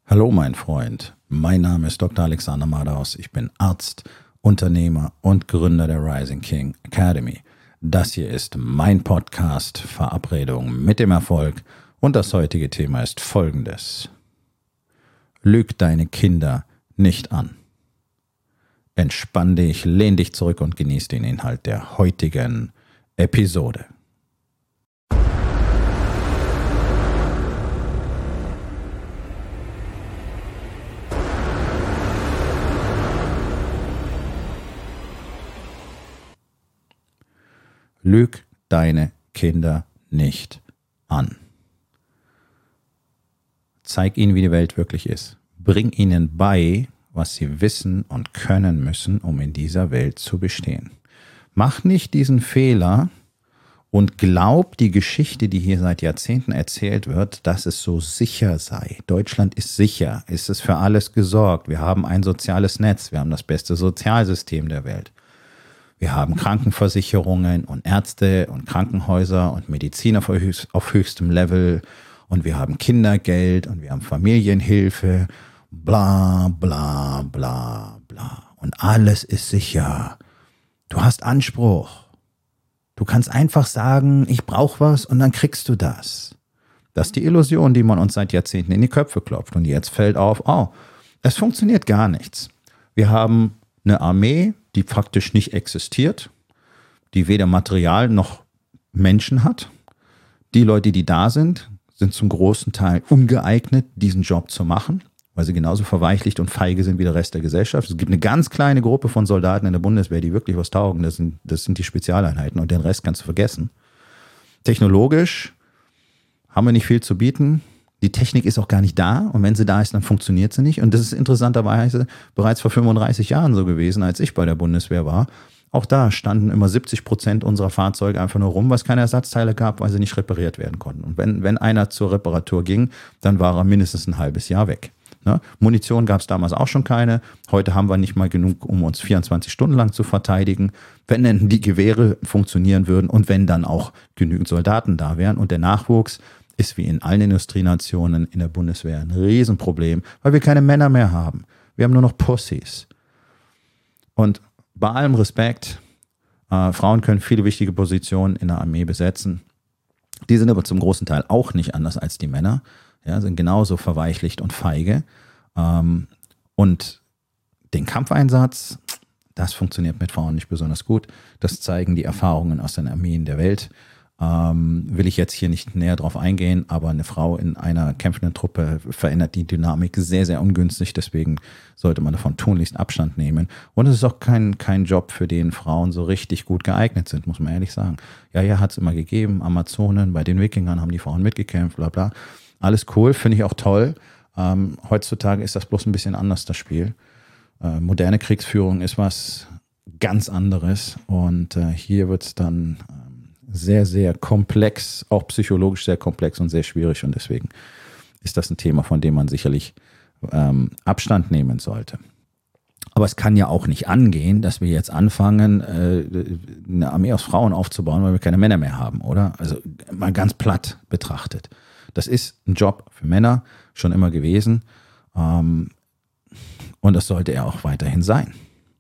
Hallo mein Freund, mein Name ist Dr. Alexander Madaus, ich bin Arzt, Unternehmer und Gründer der Rising King Academy. Das hier ist mein Podcast Verabredung mit dem Erfolg und das heutige Thema ist folgendes. Lüg deine Kinder nicht an. Entspann dich, lehn dich zurück und genieß den Inhalt der heutigen Episode. Lüg deine Kinder nicht an. Zeig ihnen, wie die Welt wirklich ist. Bring ihnen bei, was sie wissen und können müssen, um in dieser Welt zu bestehen. Mach nicht diesen Fehler und glaub die Geschichte, die hier seit Jahrzehnten erzählt wird, dass es so sicher sei. Deutschland ist sicher, ist es für alles gesorgt. Wir haben ein soziales Netz, wir haben das beste Sozialsystem der Welt. Wir haben Krankenversicherungen und Ärzte und Krankenhäuser und Medizin auf höchstem Level und wir haben Kindergeld und wir haben Familienhilfe, bla bla bla bla. Und alles ist sicher. Du hast Anspruch. Du kannst einfach sagen, ich brauche was und dann kriegst du das. Das ist die Illusion, die man uns seit Jahrzehnten in die Köpfe klopft. Und jetzt fällt auf, oh, es funktioniert gar nichts. Wir haben eine Armee, die faktisch nicht existiert, die weder Material noch Menschen hat. Die Leute, die da sind, sind zum großen Teil ungeeignet, diesen Job zu machen, weil sie genauso verweichlicht und feige sind wie der Rest der Gesellschaft. Es gibt eine ganz kleine Gruppe von Soldaten in der Bundeswehr, die wirklich was taugen. Das sind die Spezialeinheiten und den Rest kannst du vergessen. Technologisch haben wir nicht viel zu bieten. Die Technik ist auch gar nicht da und wenn sie da ist, dann funktioniert sie nicht. Und das ist interessanterweise bereits vor 35 Jahren so gewesen, als ich bei der Bundeswehr war. Auch da standen immer 70% unserer Fahrzeuge einfach nur rum, weil es keine Ersatzteile gab, weil sie nicht repariert werden konnten. Und wenn einer zur Reparatur ging, dann war er mindestens ein halbes Jahr weg. Ne? Munition gab es damals auch schon keine. Heute haben wir nicht mal genug, um uns 24 Stunden lang zu verteidigen. Wenn denn die Gewehre funktionieren würden und wenn dann auch genügend Soldaten da wären und der Nachwuchs ist wie in allen Industrienationen in der Bundeswehr ein Riesenproblem, weil wir keine Männer mehr haben. Wir haben nur noch Pussys. Und bei allem Respekt, Frauen können viele wichtige Positionen in der Armee besetzen. Die sind aber zum großen Teil auch nicht anders als die Männer, ja, sind genauso verweichlicht und feige. Und den Kampfeinsatz, das funktioniert mit Frauen nicht besonders gut. Das zeigen die Erfahrungen aus den Armeen der Welt. Will ich jetzt hier nicht näher drauf eingehen, aber eine Frau in einer kämpfenden Truppe verändert die Dynamik sehr, sehr ungünstig. Deswegen sollte man davon tunlichst Abstand nehmen. Und es ist auch kein Job, für den Frauen so richtig gut geeignet sind, muss man ehrlich sagen. Ja, hat es immer gegeben. Amazonen, bei den Wikingern haben die Frauen mitgekämpft, bla bla. Alles cool, finde ich auch toll. Heutzutage ist das bloß ein bisschen anders, das Spiel. Moderne Kriegsführung ist was ganz anderes. Und hier wird es dann sehr, sehr komplex, auch psychologisch sehr komplex und sehr schwierig. Und deswegen ist das ein Thema, von dem man sicherlich Abstand nehmen sollte. Aber es kann ja auch nicht angehen, dass wir jetzt anfangen, eine Armee aus Frauen aufzubauen, weil wir keine Männer mehr haben, oder? Also mal ganz platt betrachtet. Das ist ein Job für Männer, schon immer gewesen. Und das sollte er auch weiterhin sein.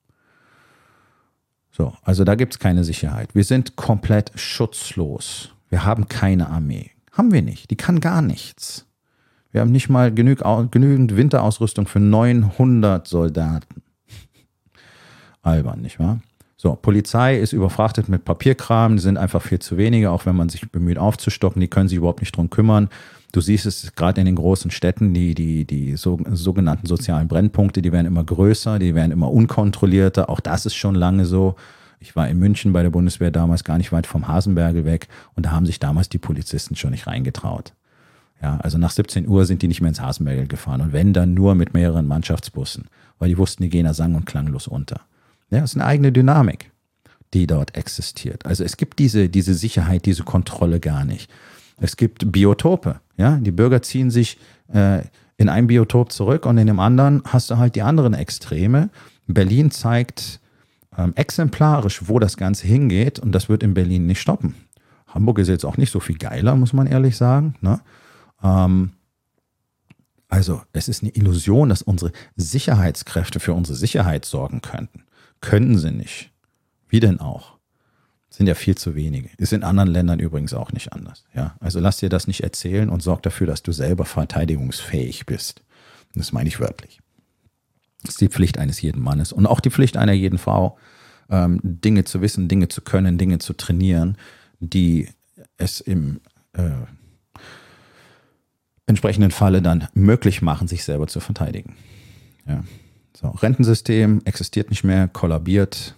So, also da gibt es keine Sicherheit. Wir sind komplett schutzlos. Wir haben keine Armee. Haben wir nicht. Die kann gar nichts. Wir haben nicht mal genügend Winterausrüstung für 900 Soldaten. Albern, nicht wahr? So, Polizei ist überfrachtet mit Papierkram. Die sind einfach viel zu wenige, auch wenn man sich bemüht aufzustocken. Die können sich überhaupt nicht drum kümmern. Du siehst es gerade in den großen Städten, die sogenannten sozialen Brennpunkte, die werden immer größer, die werden immer unkontrollierter. Auch das ist schon lange so. Ich war in München bei der Bundeswehr damals gar nicht weit vom Hasenbergel weg und da haben sich damals die Polizisten schon nicht reingetraut. Ja, also nach 17 Uhr sind die nicht mehr ins Hasenbergel gefahren und wenn, dann nur mit mehreren Mannschaftsbussen, weil die wussten, die gehen da sang- und klanglos unter. Ja, das ist eine eigene Dynamik, die dort existiert. Also es gibt diese Sicherheit, diese Kontrolle gar nicht. Es gibt Biotope, ja, die Bürger ziehen sich in einem Biotop zurück und in dem anderen hast du halt die anderen Extreme. Berlin zeigt exemplarisch, wo das Ganze hingeht und das wird in Berlin nicht stoppen. Hamburg ist jetzt auch nicht so viel geiler, muss man ehrlich sagen. Ne? Also Also es ist eine Illusion, dass unsere Sicherheitskräfte für unsere Sicherheit sorgen könnten. Können sie nicht. Wie denn auch? Sind ja viel zu wenige. Ist in anderen Ländern übrigens auch nicht anders. Ja? Also lass dir das nicht erzählen und sorg dafür, dass du selber verteidigungsfähig bist. Das meine ich wörtlich. Das ist die Pflicht eines jeden Mannes und auch die Pflicht einer jeden Frau, Dinge zu wissen, Dinge zu können, Dinge zu trainieren, die es im entsprechenden Falle dann möglich machen, sich selber zu verteidigen. Ja. So, Rentensystem existiert nicht mehr, kollabiert.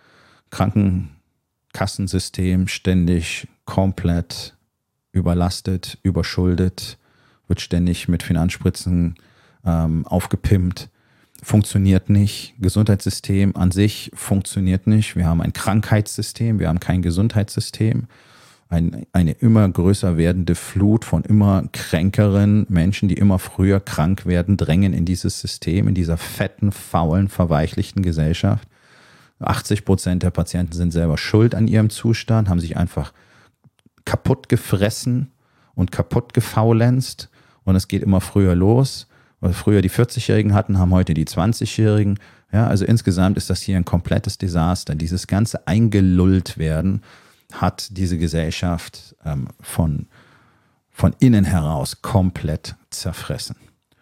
Krankenkassensystem ständig komplett überlastet, überschuldet, wird ständig mit Finanzspritzen aufgepimpt. Funktioniert nicht. Gesundheitssystem an sich funktioniert nicht. Wir haben ein Krankheitssystem, wir haben kein Gesundheitssystem. Eine immer größer werdende Flut von immer kränkeren Menschen, die immer früher krank werden, drängen in dieses System, in dieser fetten, faulen, verweichlichten Gesellschaft. 80% der Patienten sind selber schuld an ihrem Zustand, haben sich einfach kaputt gefressen und kaputt gefaulenzt und es geht immer früher los. Was früher die 40-Jährigen hatten, haben heute die 20-Jährigen. Ja, also insgesamt ist das hier ein komplettes Desaster. Dieses ganze eingelullt werden hat diese Gesellschaft von innen heraus komplett zerfressen.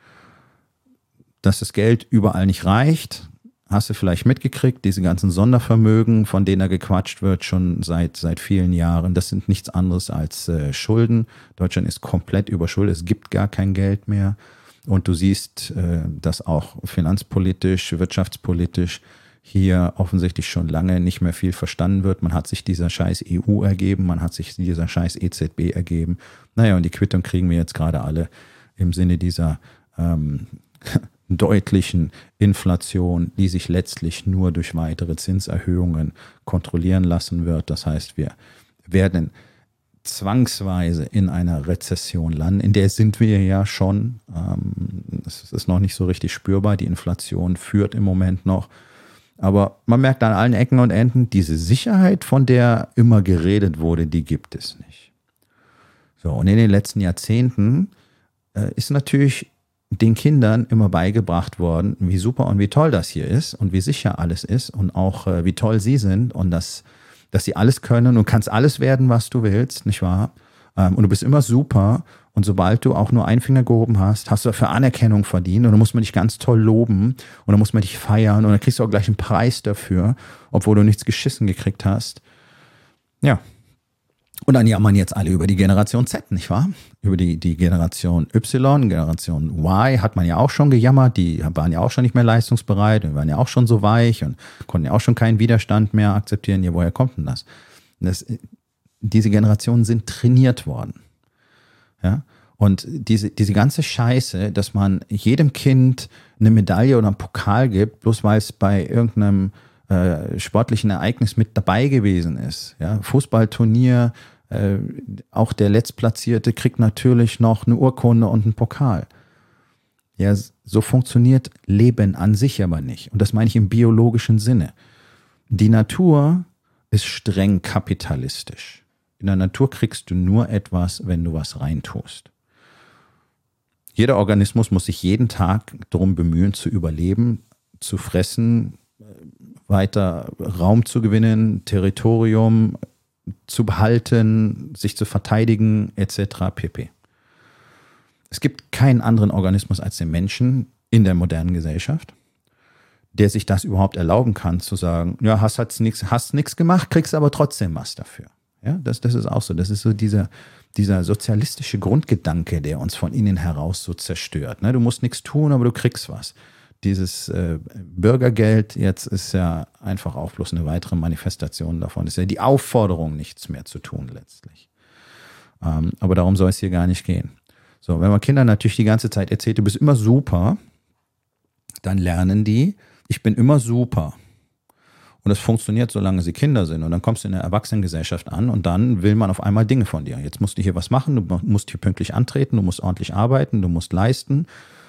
Dass das Geld überall nicht reicht, hast du vielleicht mitgekriegt. Diese ganzen Sondervermögen, von denen da gequatscht wird, schon seit vielen Jahren, das sind nichts anderes als Schulden. Deutschland ist komplett überschuldet, es gibt gar kein Geld mehr. Und du siehst, dass auch finanzpolitisch, wirtschaftspolitisch hier offensichtlich schon lange nicht mehr viel verstanden wird. Man hat sich dieser scheiß EU ergeben, man hat sich dieser scheiß EZB ergeben. Naja, und die Quittung kriegen wir jetzt gerade alle im Sinne dieser deutlichen Inflation, die sich letztlich nur durch weitere Zinserhöhungen kontrollieren lassen wird. Das heißt, wir werden zwangsweise in einer Rezession landen. In der sind wir ja schon. Es ist noch nicht so richtig spürbar. Die Inflation führt im Moment noch. Aber man merkt an allen Ecken und Enden, diese Sicherheit, von der immer geredet wurde, die gibt es nicht. So, und in den letzten Jahrzehnten ist natürlich den Kindern immer beigebracht worden, wie super und wie toll das hier ist und wie sicher alles ist und auch wie toll sie sind und dass sie alles können und kannst alles werden, was du willst, nicht wahr? Und du bist immer super und sobald du auch nur einen Finger gehoben hast, hast du dafür Anerkennung verdient und dann muss man dich ganz toll loben und dann muss man dich feiern und dann kriegst du auch gleich einen Preis dafür, obwohl du nichts geschissen gekriegt hast. Ja. Und dann jammern jetzt alle über die Generation Z, nicht wahr? Über die Generation Y, Generation Y hat man ja auch schon gejammert, die waren ja auch schon nicht mehr leistungsbereit und waren ja auch schon so weich und konnten ja auch schon keinen Widerstand mehr akzeptieren. Ja, woher kommt denn das? Diese Generationen sind trainiert worden. Ja? Und diese ganze Scheiße, dass man jedem Kind eine Medaille oder einen Pokal gibt, bloß weil es bei irgendeinem sportlichen Ereignis mit dabei gewesen ist. Ja? Fußballturnier, auch der Letztplatzierte kriegt natürlich noch eine Urkunde und einen Pokal. Ja, so funktioniert Leben an sich aber nicht. Und das meine ich im biologischen Sinne. Die Natur ist streng kapitalistisch. In der Natur kriegst du nur etwas, wenn du was reintust. Jeder Organismus muss sich jeden Tag darum bemühen, zu überleben, zu fressen, weiter Raum zu gewinnen, Territorium zu behalten, sich zu verteidigen, etc. pp. Es gibt keinen anderen Organismus als den Menschen in der modernen Gesellschaft, der sich das überhaupt erlauben kann, zu sagen, ja, hast nichts gemacht, kriegst aber trotzdem was dafür. Ja, das ist auch so. Das ist so dieser sozialistische Grundgedanke, der uns von innen heraus so zerstört. Du musst nichts tun, aber du kriegst was. Dieses Bürgergeld jetzt ist ja einfach auch bloß eine weitere Manifestation davon. Das ist ja die Aufforderung, nichts mehr zu tun letztlich. Aber darum soll es hier gar nicht gehen. So, wenn man Kindern natürlich die ganze Zeit erzählt, du bist immer super, dann lernen die, ich bin immer super. Und das funktioniert, solange sie Kinder sind. Und dann kommst du in der Erwachsenengesellschaft an und dann will man auf einmal Dinge von dir. Jetzt musst du hier was machen, du musst hier pünktlich antreten, du musst ordentlich arbeiten, du musst leisten.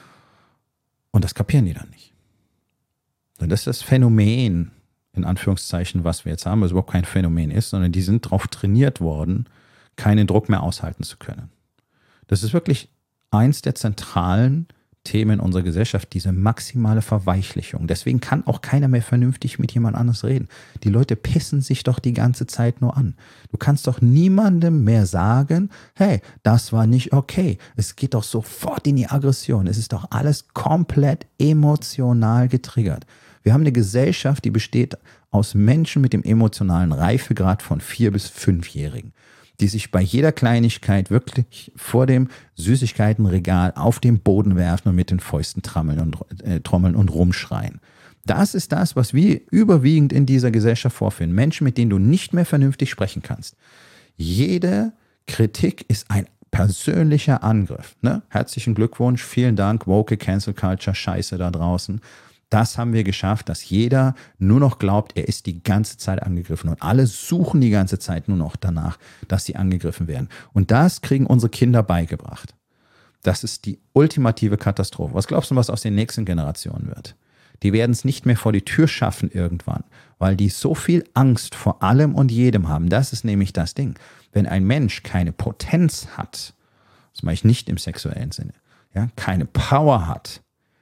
Und das kapieren die dann nicht. Und das ist das Phänomen, in Anführungszeichen, was wir jetzt haben, was überhaupt kein Phänomen ist, sondern die sind darauf trainiert worden, keinen Druck mehr aushalten zu können. Das ist wirklich eins der zentralen Themen unserer Gesellschaft, diese maximale Verweichlichung. Deswegen kann auch keiner mehr vernünftig mit jemand anderes reden. Die Leute pissen sich doch die ganze Zeit nur an. Du kannst doch niemandem mehr sagen, hey, das war nicht okay. Es geht doch sofort in die Aggression. Es ist doch alles komplett emotional getriggert. Wir haben eine Gesellschaft, die besteht aus Menschen mit dem emotionalen Reifegrad von 4- bis 5-Jährigen, die sich bei jeder Kleinigkeit wirklich vor dem Süßigkeitenregal auf den Boden werfen und mit den Fäusten trommeln und rumschreien. Das ist das, was wir überwiegend in dieser Gesellschaft vorfinden. Menschen, mit denen du nicht mehr vernünftig sprechen kannst. Jede Kritik ist ein persönlicher Angriff. Ne? Herzlichen Glückwunsch, vielen Dank, woke Cancel Culture, Scheiße da draußen. Das haben wir geschafft, dass jeder nur noch glaubt, er ist die ganze Zeit angegriffen. Und alle suchen die ganze Zeit nur noch danach, dass sie angegriffen werden. Und das kriegen unsere Kinder beigebracht. Das ist die ultimative Katastrophe. Was glaubst du, was aus den nächsten Generationen wird? Die werden es nicht mehr vor die Tür schaffen irgendwann, weil die so viel Angst vor allem und jedem haben. Das ist nämlich das Ding. Wenn ein Mensch keine Potenz hat, das meine ich nicht im sexuellen Sinne, ja, keine Power hat,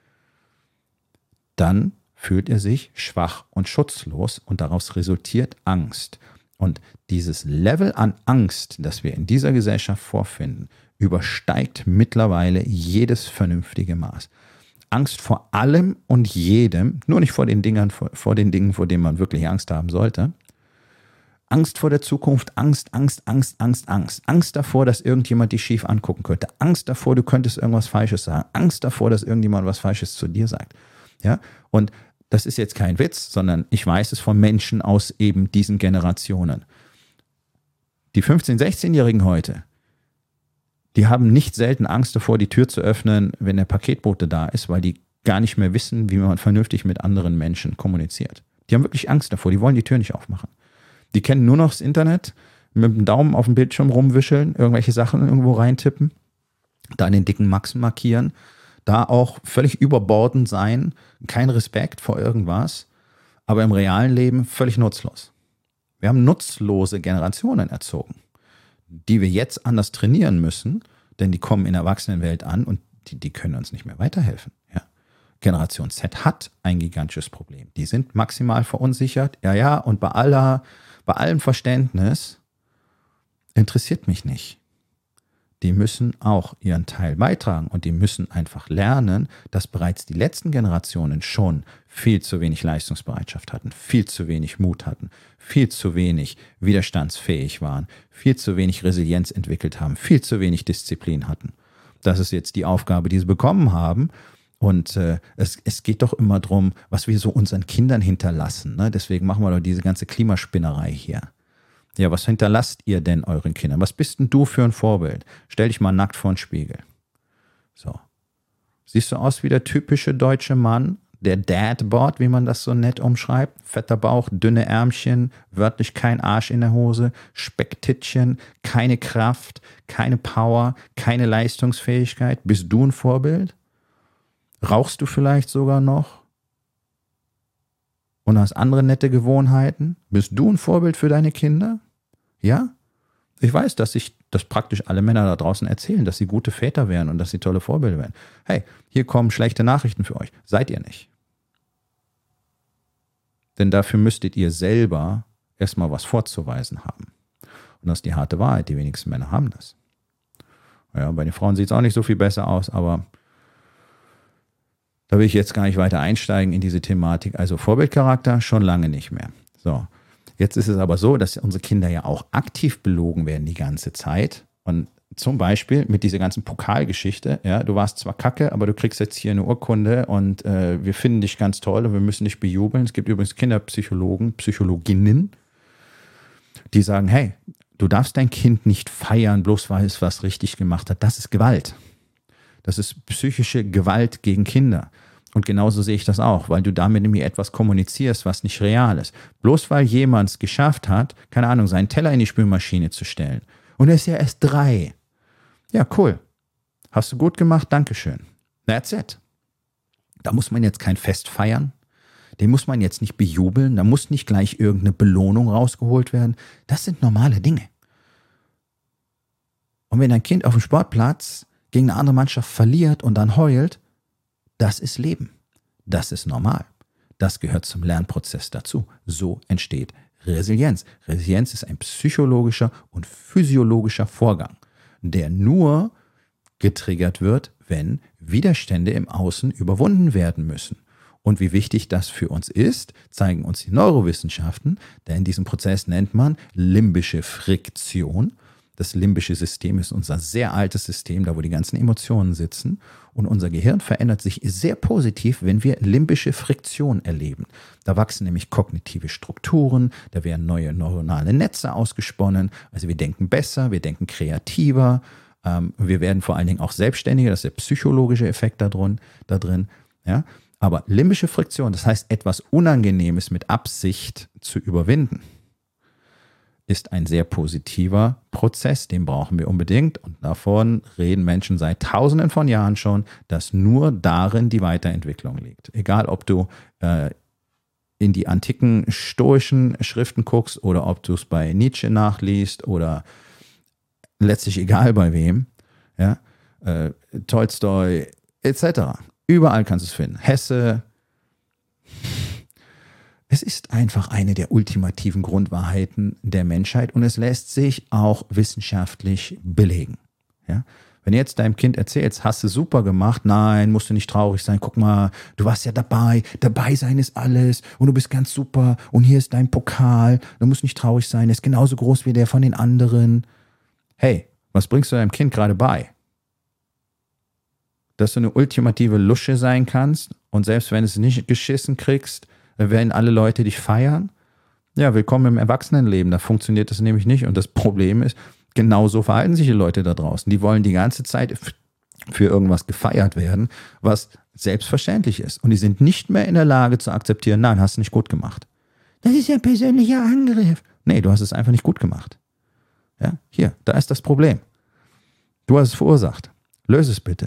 dann fühlt er sich schwach und schutzlos und daraus resultiert Angst. Und dieses Level an Angst, das wir in dieser Gesellschaft vorfinden, übersteigt mittlerweile jedes vernünftige Maß. Angst vor allem und jedem, nur nicht vor den Dingen, vor denen man wirklich Angst haben sollte. Angst vor der Zukunft, Angst. Angst davor, dass irgendjemand dich schief angucken könnte. Angst davor, du könntest irgendwas Falsches sagen. Angst davor, dass irgendjemand was Falsches zu dir sagt. Ja, und das ist jetzt kein Witz, sondern ich weiß es von Menschen aus eben diesen Generationen. Die 15-, 16-Jährigen heute, die haben nicht selten Angst davor, die Tür zu öffnen, wenn der Paketbote da ist, weil die gar nicht mehr wissen, wie man vernünftig mit anderen Menschen kommuniziert. Die haben wirklich Angst davor, die wollen die Tür nicht aufmachen. Die kennen nur noch das Internet, mit dem Daumen auf dem Bildschirm rumwischeln, irgendwelche Sachen irgendwo reintippen, da den dicken Max markieren, da auch völlig überbordend sein, kein Respekt vor irgendwas, aber im realen Leben völlig nutzlos. Wir haben nutzlose Generationen erzogen, die wir jetzt anders trainieren müssen, denn die kommen in der Erwachsenenwelt an und die können uns nicht mehr weiterhelfen. Ja. Generation Z hat ein gigantisches Problem. Die sind maximal verunsichert, ja, und bei allem Verständnis interessiert mich nicht. Die müssen auch ihren Teil beitragen und die müssen einfach lernen, dass bereits die letzten Generationen schon viel zu wenig Leistungsbereitschaft hatten, viel zu wenig Mut hatten, viel zu wenig widerstandsfähig waren, viel zu wenig Resilienz entwickelt haben, viel zu wenig Disziplin hatten. Das ist jetzt die Aufgabe, die sie bekommen haben. Und es geht doch immer darum, was wir so unseren Kindern hinterlassen. Ne? Deswegen machen wir doch diese ganze Klimaspinnerei hier. Ja, was hinterlasst ihr denn euren Kindern? Was bist denn du für ein Vorbild? Stell dich mal nackt vor den Spiegel. So. Siehst du aus wie der typische deutsche Mann? Der Dadbot, wie man das so nett umschreibt. Fetter Bauch, dünne Ärmchen, wörtlich kein Arsch in der Hose, Specktittchen, keine Kraft, keine Power, keine Leistungsfähigkeit. Bist du ein Vorbild? Rauchst du vielleicht sogar noch? Und hast andere nette Gewohnheiten? Bist du ein Vorbild für deine Kinder? Ja? Ich weiß, dass praktisch alle Männer da draußen erzählen, dass sie gute Väter wären und dass sie tolle Vorbilder wären. Hey, hier kommen schlechte Nachrichten für euch. Seid ihr nicht. Denn dafür müsstet ihr selber erstmal was vorzuweisen haben. Und das ist die harte Wahrheit. Die wenigsten Männer haben das. Ja, bei den Frauen sieht es auch nicht so viel besser aus, aber da will ich jetzt gar nicht weiter einsteigen in diese Thematik. Also Vorbildcharakter schon lange nicht mehr. So, jetzt ist es aber so, dass unsere Kinder ja auch aktiv belogen werden die ganze Zeit. Und zum Beispiel mit dieser ganzen Pokalgeschichte, ja, du warst zwar kacke, aber du kriegst jetzt hier eine Urkunde und wir finden dich ganz toll und wir müssen dich bejubeln. Es gibt übrigens Kinderpsychologen, Psychologinnen, die sagen, hey, du darfst dein Kind nicht feiern, bloß weil es was richtig gemacht hat. Das ist Gewalt. Das ist psychische Gewalt gegen Kinder. Und genauso sehe ich das auch, weil du damit nämlich etwas kommunizierst, was nicht real ist. Bloß weil jemand es geschafft hat, keine Ahnung, seinen Teller in die Spülmaschine zu stellen. Und er ist ja erst 3. Ja, cool. Hast du gut gemacht, Dankeschön. That's it. Da muss man jetzt kein Fest feiern. Den muss man jetzt nicht bejubeln. Da muss nicht gleich irgendeine Belohnung rausgeholt werden. Das sind normale Dinge. Und wenn ein Kind auf dem Sportplatz gegen eine andere Mannschaft verliert und dann heult, Das ist Leben. Das ist normal. Das gehört zum Lernprozess dazu. So entsteht Resilienz. Resilienz ist ein psychologischer und physiologischer Vorgang, der nur getriggert wird, wenn Widerstände im Außen überwunden werden müssen. Und wie wichtig das für uns ist, zeigen uns die Neurowissenschaften, denn diesen Prozess nennt man limbische Friktion. Das limbische System ist unser sehr altes System, da wo die ganzen Emotionen sitzen. Und unser Gehirn verändert sich sehr positiv, wenn wir limbische Friktion erleben. Da wachsen nämlich kognitive Strukturen, da werden neue neuronale Netze ausgesponnen. Also wir denken besser, wir denken kreativer, wir werden vor allen Dingen auch selbstständiger. Das ist der psychologische Effekt da drin. Ja? Aber limbische Friktion, das heißt etwas Unangenehmes mit Absicht zu überwinden, ist ein sehr positiver Prozess, den brauchen wir unbedingt. Und davon reden Menschen seit Tausenden von Jahren schon, dass nur darin die Weiterentwicklung liegt. Egal, ob du in die antiken stoischen Schriften guckst oder ob du es bei Nietzsche nachliest oder letztlich egal bei wem, ja, Tolstoi etc. Überall kannst du es finden. Hesse. Es ist einfach eine der ultimativen Grundwahrheiten der Menschheit und es lässt sich auch wissenschaftlich belegen. Ja? Wenn du jetzt deinem Kind erzählst, hast du super gemacht, nein, musst du nicht traurig sein, guck mal, du warst ja dabei sein ist alles und du bist ganz super und hier ist dein Pokal, du musst nicht traurig sein, er ist genauso groß wie der von den anderen. Hey, was bringst du deinem Kind gerade bei? Dass du eine ultimative Lusche sein kannst und selbst wenn du es nicht geschissen kriegst, werden alle Leute dich feiern? Ja, willkommen im Erwachsenenleben. Da funktioniert das nämlich nicht. Und das Problem ist, genauso verhalten sich die Leute da draußen. Die wollen die ganze Zeit für irgendwas gefeiert werden, was selbstverständlich ist. Und die sind nicht mehr in der Lage zu akzeptieren, nein, hast du nicht gut gemacht. Das ist ja ein persönlicher Angriff. Nee, du hast es einfach nicht gut gemacht. Ja, hier, da ist das Problem. Du hast es verursacht. Löse es bitte.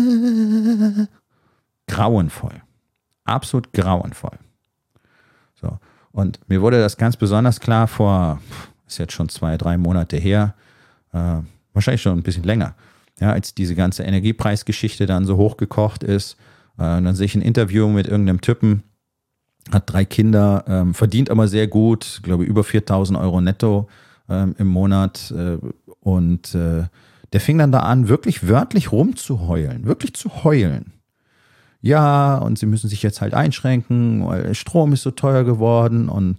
Grauenvoll. Absolut grauenvoll. So. Und mir wurde das ganz besonders klar ist jetzt schon 2-3 Monate her, wahrscheinlich schon ein bisschen länger, ja, als diese ganze Energiepreisgeschichte dann so hochgekocht ist. Und dann sehe ich ein Interview mit irgendeinem Typen, hat 3 Kinder, verdient aber sehr gut, glaube über 4.000 Euro netto im Monat. Und der fing dann da an, wirklich wörtlich rumzuheulen, wirklich zu heulen. Ja, und sie müssen sich jetzt halt einschränken, weil Strom ist so teuer geworden und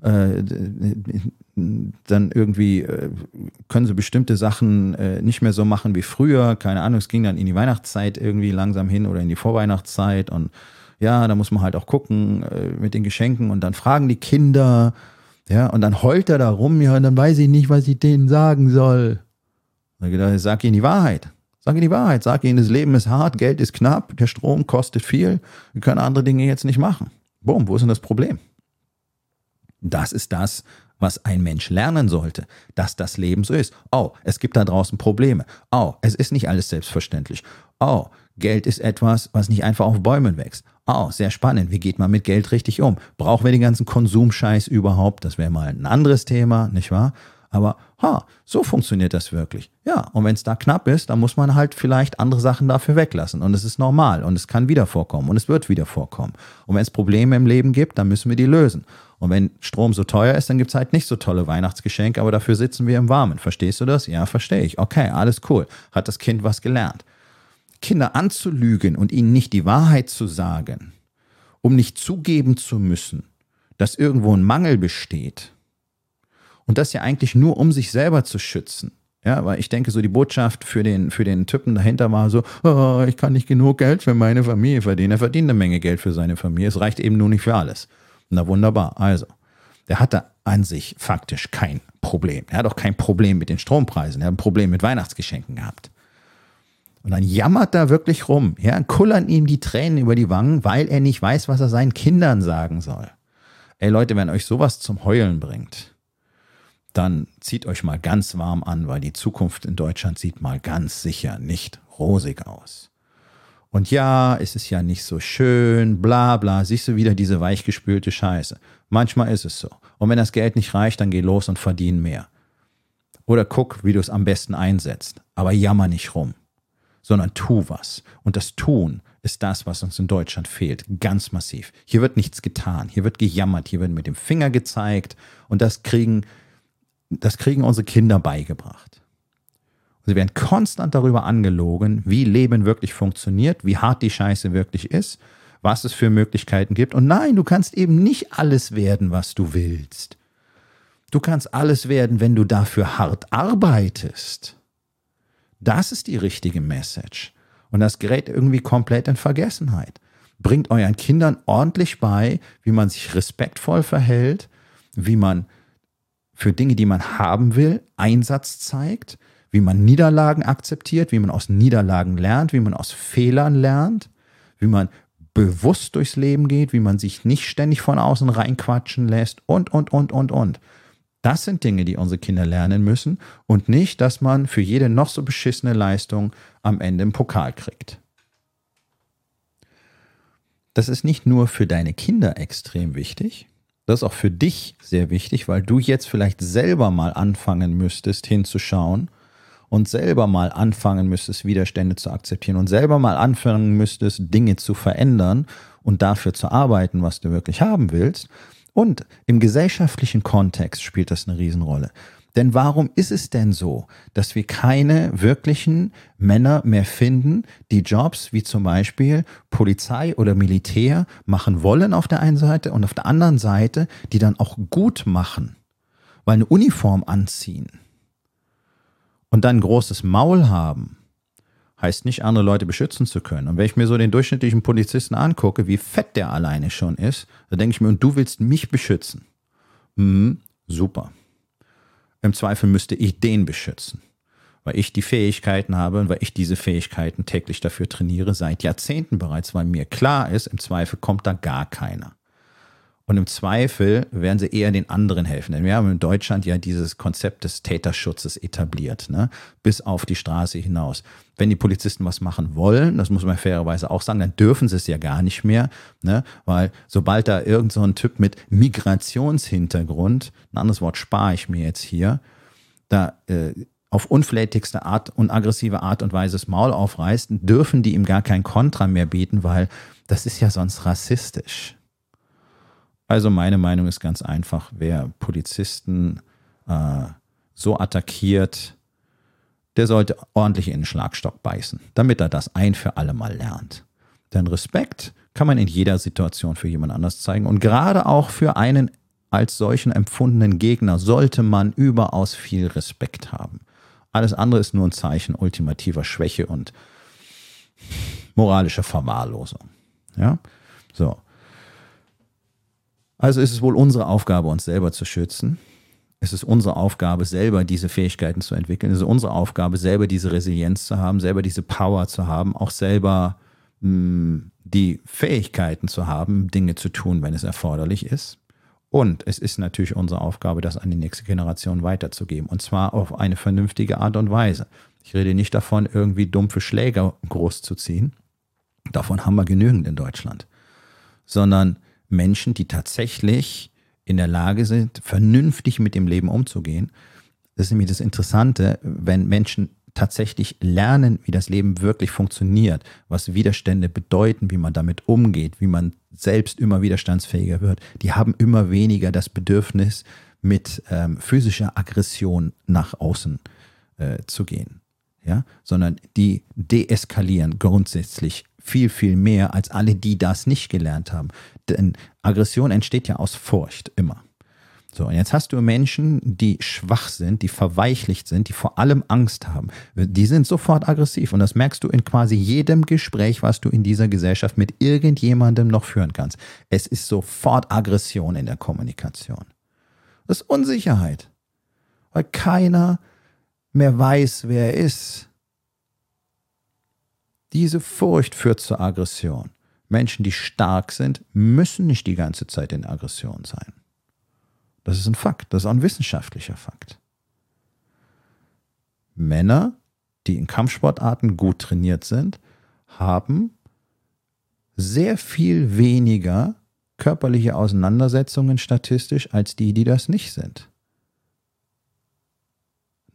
dann irgendwie können sie bestimmte Sachen nicht mehr so machen wie früher. Keine Ahnung, es ging dann in die Weihnachtszeit irgendwie langsam hin oder in die Vorweihnachtszeit und ja, da muss man halt auch gucken mit den Geschenken und dann fragen die Kinder, ja, und dann heult er da rum, ja, und dann weiß ich nicht, was ich denen sagen soll. Ich sag ihnen die Wahrheit. Sag ihnen die Wahrheit. Sag ihnen, das Leben ist hart, Geld ist knapp, der Strom kostet viel. Wir können andere Dinge jetzt nicht machen. Boom, wo ist denn das Problem? Das ist das, was ein Mensch lernen sollte, dass das Leben so ist. Oh, es gibt da draußen Probleme. Oh, es ist nicht alles selbstverständlich. Oh, Geld ist etwas, was nicht einfach auf Bäumen wächst. Oh, sehr spannend. Wie geht man mit Geld richtig um? Brauchen wir den ganzen Konsumscheiß überhaupt? Das wäre mal ein anderes Thema, nicht wahr? Aber so funktioniert das wirklich. Ja, und wenn es da knapp ist, dann muss man halt vielleicht andere Sachen dafür weglassen. Und es ist normal und es kann wieder vorkommen und es wird wieder vorkommen. Und wenn es Probleme im Leben gibt, dann müssen wir die lösen. Und wenn Strom so teuer ist, dann gibt es halt nicht so tolle Weihnachtsgeschenke, aber dafür sitzen wir im Warmen. Verstehst du das? Ja, verstehe ich. Okay, alles cool. Hat das Kind was gelernt? Kinder anzulügen und ihnen nicht die Wahrheit zu sagen, um nicht zugeben zu müssen, dass irgendwo ein Mangel besteht, und das ja eigentlich nur, um sich selber zu schützen. Ja, weil ich denke, so die Botschaft für den Typen dahinter war so, oh, ich kann nicht genug Geld für meine Familie verdienen. Er verdient eine Menge Geld für seine Familie. Es reicht eben nur nicht für alles. Na wunderbar. Also, der hatte an sich faktisch kein Problem. Er hat auch kein Problem mit den Strompreisen. Er hat ein Problem mit Weihnachtsgeschenken gehabt. Und dann jammert er wirklich rum. Ja, kullern ihm die Tränen über die Wangen, weil er nicht weiß, was er seinen Kindern sagen soll. Ey Leute, wenn euch sowas zum Heulen bringt, dann zieht euch mal ganz warm an, weil die Zukunft in Deutschland sieht mal ganz sicher nicht rosig aus. Und ja, es ist ja nicht so schön, bla bla, siehst du wieder diese weichgespülte Scheiße. Manchmal ist es so. Und wenn das Geld nicht reicht, dann geh los und verdien mehr. Oder guck, wie du es am besten einsetzt. Aber jammer nicht rum, sondern tu was. Und das Tun ist das, was uns in Deutschland fehlt, ganz massiv. Hier wird nichts getan, hier wird gejammert, hier wird mit dem Finger gezeigt und das kriegen unsere Kinder beigebracht. Sie werden konstant darüber angelogen, wie Leben wirklich funktioniert, wie hart die Scheiße wirklich ist, was es für Möglichkeiten gibt. Und nein, du kannst eben nicht alles werden, was du willst. Du kannst alles werden, wenn du dafür hart arbeitest. Das ist die richtige Message. Und das gerät irgendwie komplett in Vergessenheit. Bringt euren Kindern ordentlich bei, wie man sich respektvoll verhält, wie man für Dinge, die man haben will, Einsatz zeigt, wie man Niederlagen akzeptiert, wie man aus Niederlagen lernt, wie man aus Fehlern lernt, wie man bewusst durchs Leben geht, wie man sich nicht ständig von außen reinquatschen lässt und. Das sind Dinge, die unsere Kinder lernen müssen und nicht, dass man für jede noch so beschissene Leistung am Ende einen Pokal kriegt. Das ist nicht nur für deine Kinder extrem wichtig, das ist auch für dich sehr wichtig, weil du jetzt vielleicht selber mal anfangen müsstest, hinzuschauen und selber mal anfangen müsstest, Widerstände zu akzeptieren und selber mal anfangen müsstest, Dinge zu verändern und dafür zu arbeiten, was du wirklich haben willst. Und im gesellschaftlichen Kontext spielt das eine Riesenrolle. Denn warum ist es denn so, dass wir keine wirklichen Männer mehr finden, die Jobs wie zum Beispiel Polizei oder Militär machen wollen auf der einen Seite und auf der anderen Seite, die dann auch gut machen, weil eine Uniform anziehen und dann ein großes Maul haben, heißt nicht, andere Leute beschützen zu können. Und wenn ich mir so den durchschnittlichen Polizisten angucke, wie fett der alleine schon ist, dann denke ich mir, und du willst mich beschützen? Super. Im Zweifel müsste ich den beschützen, weil ich die Fähigkeiten habe und weil ich diese Fähigkeiten täglich dafür trainiere, seit Jahrzehnten bereits, weil mir klar ist, im Zweifel kommt da gar keiner. Und im Zweifel werden sie eher den anderen helfen. Denn wir haben in Deutschland ja dieses Konzept des Täterschutzes etabliert, ne? Bis auf die Straße hinaus. Wenn die Polizisten was machen wollen, das muss man fairerweise auch sagen, dann dürfen sie es ja gar nicht mehr, ne? Weil sobald da irgend so ein Typ mit Migrationshintergrund, ein anderes Wort spare ich mir jetzt hier, da auf unflätigste Art und aggressive Art und Weise das Maul aufreißt, dürfen die ihm gar kein Kontra mehr bieten, weil das ist ja sonst rassistisch. Also meine Meinung ist ganz einfach, wer Polizisten so attackiert, der sollte ordentlich in den Schlagstock beißen, damit er das ein für alle Mal lernt. Denn Respekt kann man in jeder Situation für jemand anders zeigen und gerade auch für einen als solchen empfundenen Gegner sollte man überaus viel Respekt haben. Alles andere ist nur ein Zeichen ultimativer Schwäche und moralischer Verwahrlosung. Ja, so. Also ist es wohl unsere Aufgabe, uns selber zu schützen. Es ist unsere Aufgabe, selber diese Fähigkeiten zu entwickeln. Es ist unsere Aufgabe, selber diese Resilienz zu haben, selber diese Power zu haben, auch selber die Fähigkeiten zu haben, Dinge zu tun, wenn es erforderlich ist. Und es ist natürlich unsere Aufgabe, das an die nächste Generation weiterzugeben. Und zwar auf eine vernünftige Art und Weise. Ich rede nicht davon, irgendwie dumpfe Schläger großzuziehen. Davon haben wir genügend in Deutschland. Sondern Menschen, die tatsächlich in der Lage sind, vernünftig mit dem Leben umzugehen. Das ist nämlich das Interessante, wenn Menschen tatsächlich lernen, wie das Leben wirklich funktioniert, was Widerstände bedeuten, wie man damit umgeht, wie man selbst immer widerstandsfähiger wird. Die haben immer weniger das Bedürfnis, mit physischer Aggression nach außen zu gehen. Ja? Sondern die deeskalieren grundsätzlich viel, viel mehr als alle, die das nicht gelernt haben. Denn Aggression entsteht ja aus Furcht, immer. So, und jetzt hast du Menschen, die schwach sind, die verweichlicht sind, die vor allem Angst haben. Die sind sofort aggressiv und das merkst du in quasi jedem Gespräch, was du in dieser Gesellschaft mit irgendjemandem noch führen kannst. Es ist sofort Aggression in der Kommunikation. Das ist Unsicherheit, weil keiner mehr weiß, wer er ist. Diese Furcht führt zur Aggression. Menschen, die stark sind, müssen nicht die ganze Zeit in Aggression sein. Das ist ein Fakt, das ist auch ein wissenschaftlicher Fakt. Männer, die in Kampfsportarten gut trainiert sind, haben sehr viel weniger körperliche Auseinandersetzungen statistisch als die, die das nicht sind.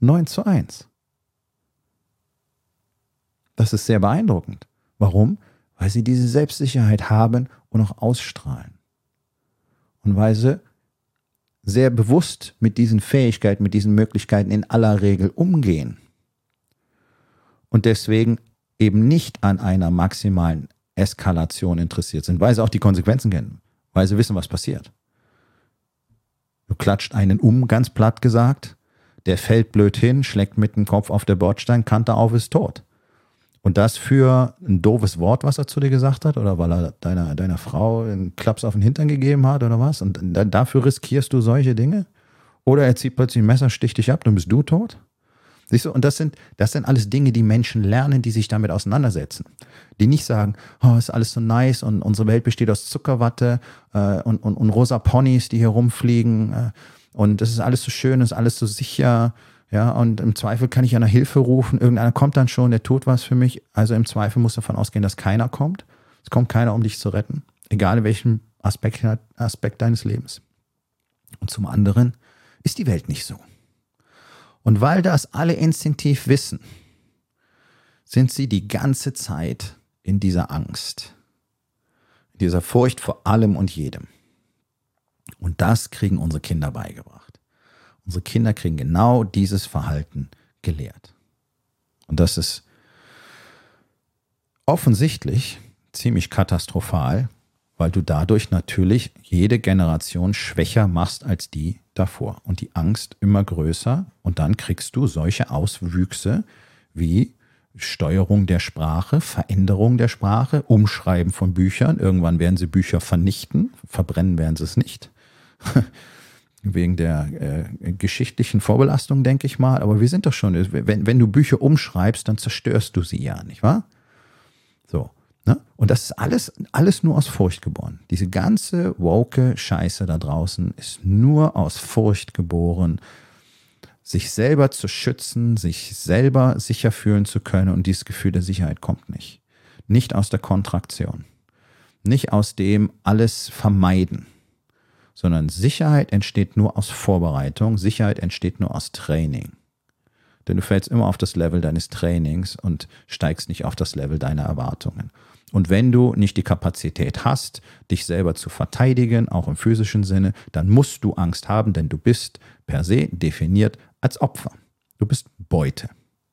9:1. Das ist sehr beeindruckend. Warum? Weil sie diese Selbstsicherheit haben und auch ausstrahlen. Und weil sie sehr bewusst mit diesen Fähigkeiten, mit diesen Möglichkeiten in aller Regel umgehen. Und deswegen eben nicht an einer maximalen Eskalation interessiert sind, weil sie auch die Konsequenzen kennen, weil sie wissen, was passiert. Du klatscht einen ganz platt gesagt, der fällt blöd hin, schlägt mit dem Kopf auf der Bordsteinkante auf, ist tot. Und das für ein doofes Wort, was er zu dir gesagt hat, oder weil er deiner Frau einen Klaps auf den Hintern gegeben hat oder was? Und dafür riskierst du solche Dinge? Oder er zieht plötzlich ein Messer, sticht dich ab, dann bist du tot? Siehst du, und das sind alles Dinge, die Menschen lernen, die sich damit auseinandersetzen. Die nicht sagen, oh, ist alles so nice und unsere Welt besteht aus Zuckerwatte und rosa Ponys, die hier rumfliegen und das ist alles so schön, das ist alles so sicher, ja, und im Zweifel kann ich ja nach Hilfe rufen, irgendeiner kommt dann schon, der tut was für mich. Also im Zweifel muss davon ausgehen, dass keiner kommt. Es kommt keiner, um dich zu retten, egal in welchem Aspekt deines Lebens. Und zum anderen ist die Welt nicht so. Und weil das alle instinktiv wissen, sind sie die ganze Zeit in dieser Angst, in dieser Furcht vor allem und jedem. Und das kriegen unsere Kinder beigebracht. Unsere Kinder kriegen genau dieses Verhalten gelehrt. Und das ist offensichtlich ziemlich katastrophal, weil du dadurch natürlich jede Generation schwächer machst als die davor und die Angst immer größer und dann kriegst du solche Auswüchse wie Steuerung der Sprache, Veränderung der Sprache, Umschreiben von Büchern. Irgendwann werden sie Bücher vernichten, verbrennen werden sie es nicht. Wegen der geschichtlichen Vorbelastung, denke ich mal. Aber wir sind doch schon, wenn du Bücher umschreibst, dann zerstörst du sie ja, nicht wahr? So. Ne? Und das ist alles nur aus Furcht geboren. Diese ganze woke Scheiße da draußen ist nur aus Furcht geboren, sich selber zu schützen, sich selber sicher fühlen zu können und dieses Gefühl der Sicherheit kommt nicht. Nicht aus der Kontraktion. Nicht aus dem alles vermeiden. Sondern Sicherheit entsteht nur aus Vorbereitung, Sicherheit entsteht nur aus Training. Denn du fällst immer auf das Level deines Trainings und steigst nicht auf das Level deiner Erwartungen. Und wenn du nicht die Kapazität hast, dich selber zu verteidigen, auch im physischen Sinne, dann musst du Angst haben, denn du bist per se definiert als Opfer. Du bist Beute.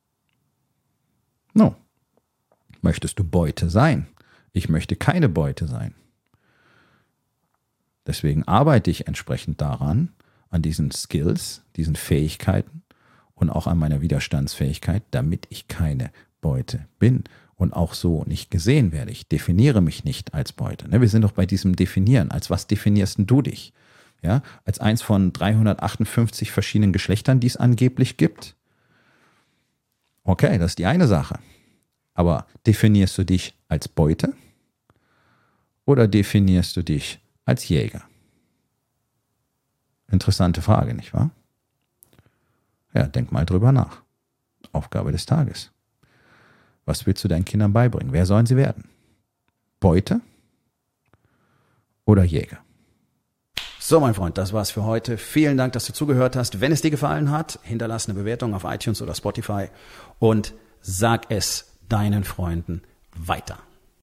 No. Möchtest du Beute sein? Ich möchte keine Beute sein. Deswegen arbeite ich entsprechend daran, an diesen Skills, diesen Fähigkeiten und auch an meiner Widerstandsfähigkeit, damit ich keine Beute bin und auch so nicht gesehen werde. Ich definiere mich nicht als Beute. Wir sind doch bei diesem Definieren. Als was definierst du dich? Ja, als eins von 358 verschiedenen Geschlechtern, die es angeblich gibt? Okay, das ist die eine Sache. Aber definierst du dich als Beute oder definierst du dich als Jäger? Interessante Frage, nicht wahr? Ja, denk mal drüber nach. Aufgabe des Tages. Was willst du deinen Kindern beibringen? Wer sollen sie werden? Beute oder Jäger? So, mein Freund, das war's für heute. Vielen Dank, dass du zugehört hast. Wenn es dir gefallen hat, hinterlass eine Bewertung auf iTunes oder Spotify und sag es deinen Freunden weiter.